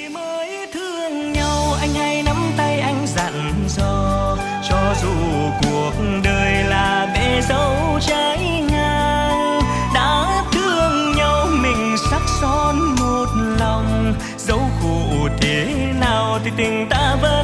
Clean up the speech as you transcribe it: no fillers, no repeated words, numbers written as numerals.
mới thương nhau anh hãy nắm tay anh dặn dò, cho dù cuộc đời là bể dâu trái ngang, đã thương nhau mình sắc son một lòng, dẫu khổ thế nào thì tình ta vẫn